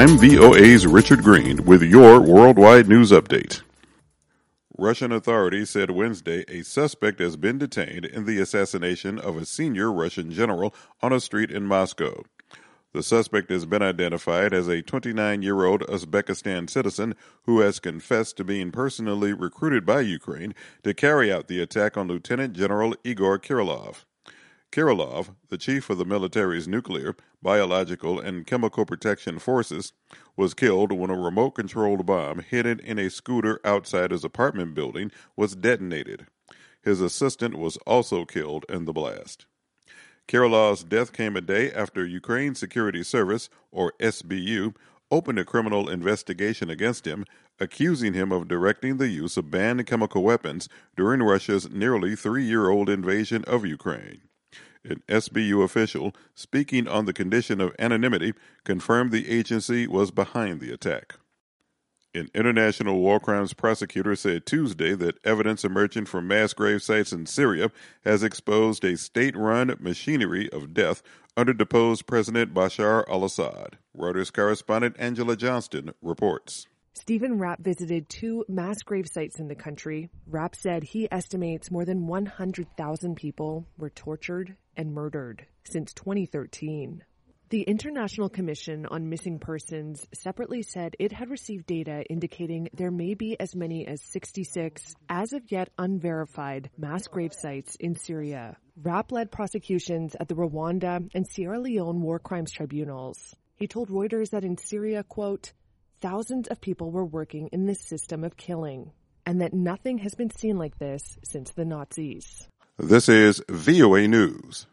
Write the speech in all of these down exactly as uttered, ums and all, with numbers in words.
I'm V O A's Richard Green with your worldwide news update. Russian authorities said Wednesday a suspect has been detained in the assassination of a senior Russian general on a street in Moscow. The suspect has been identified as a twenty-nine-year-old Uzbekistan citizen who has confessed to being personally recruited by Ukraine to carry out the attack on Lieutenant General Igor Kirillov. Kirillov, the chief of the military's nuclear, biological, and chemical protection forces, was killed when a remote-controlled bomb hidden in a scooter outside his apartment building was detonated. His assistant was also killed in the blast. Kirillov's death came a day after Ukraine Security Service, or S B U, opened a criminal investigation against him, accusing him of directing the use of banned chemical weapons during Russia's nearly three-year-old invasion of Ukraine. An S B U official, speaking on the condition of anonymity, confirmed the agency was behind the attack. An international war crimes prosecutor said Tuesday that evidence emerging from mass grave sites in Syria has exposed a state-run machinery of death under deposed President Bashar al-Assad. Reuters correspondent Angela Johnston reports. Stephen Rapp visited two mass grave sites in the country. Rapp said he estimates more than one hundred thousand people were tortured and murdered since twenty thirteen. The International Commission on Missing Persons separately said it had received data indicating there may be as many as sixty-six, as of yet unverified, mass grave sites in Syria. Rapp led prosecutions at the Rwanda and Sierra Leone war crimes tribunals. He told Reuters that in Syria, quote, thousands of people were working in this system of killing, and that nothing has been seen like this since the Nazis. This is V O A News.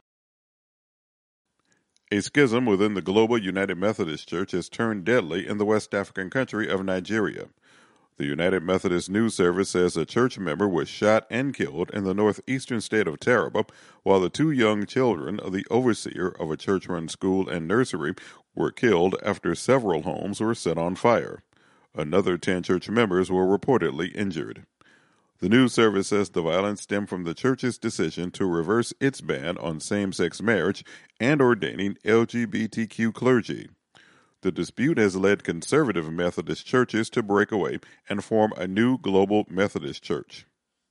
A schism within the global United Methodist Church has turned deadly in the West African country of Nigeria. The United Methodist News Service says a church member was shot and killed in the northeastern state of Taraba, while the two young children of the overseer of a church-run school and nursery were killed after several homes were set on fire. Another ten church members were reportedly injured. The news service says the violence stemmed from the church's decision to reverse its ban on same-sex marriage and ordaining L G B T Q clergy. The dispute has led conservative Methodist churches to break away and form a new global Methodist church.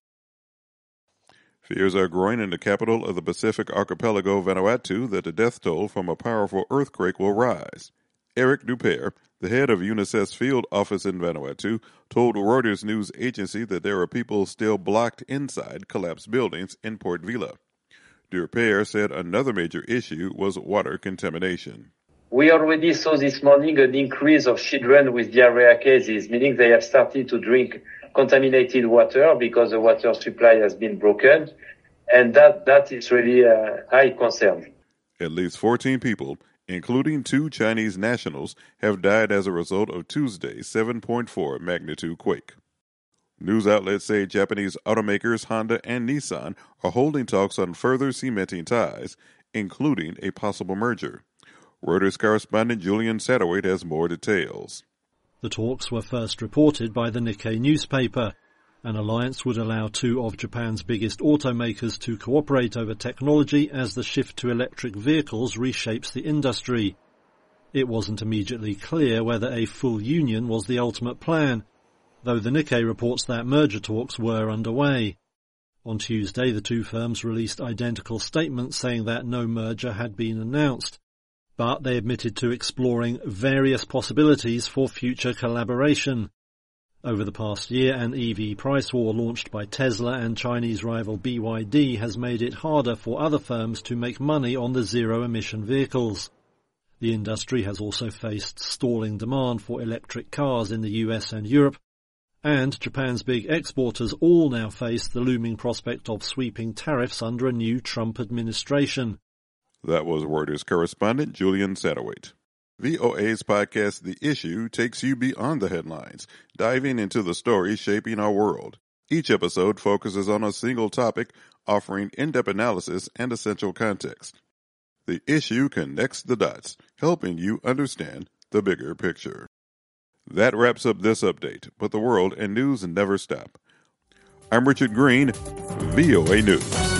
Fears are growing in the capital of the Pacific archipelago, Vanuatu, that the death toll from a powerful earthquake will rise. Eric Duper, the head of UNICEF's field office in Vanuatu, told Reuters news agency that there are people still blocked inside collapsed buildings in Port Vila. Duper said another major issue was water contamination. We already saw this morning an increase of children with diarrhea cases, meaning they have started to drink contaminated water because the water supply has been broken, and that, that is really a high concern. At least fourteen people, including two Chinese nationals, have died as a result of Tuesday's seven point four magnitude quake. News outlets say Japanese automakers Honda and Nissan are holding talks on further cementing ties, including a possible merger. Reuters correspondent Julian Satterwhite has more details. The talks were first reported by the Nikkei newspaper. An alliance would allow two of Japan's biggest automakers to cooperate over technology as the shift to electric vehicles reshapes the industry. It wasn't immediately clear whether a full union was the ultimate plan, though the Nikkei reports that merger talks were underway. On Tuesday, the two firms released identical statements saying that no merger had been announced, but they admitted to exploring various possibilities for future collaboration. Over the past year, an E V price war launched by Tesla and Chinese rival B Y D has made it harder for other firms to make money on the zero-emission vehicles. The industry has also faced stalling demand for electric cars in the U S and Europe, and Japan's big exporters all now face the looming prospect of sweeping tariffs under a new Trump administration. That was Reuters correspondent Julian Satterwhite. V O A's podcast The Issue takes you beyond the headlines, diving into the stories shaping our world. Each episode focuses on a single topic, offering in-depth analysis and essential context. The Issue connects the dots, helping you understand the bigger picture. That wraps up this update, but the world and news never stop. I'm Richard Green, V O A News.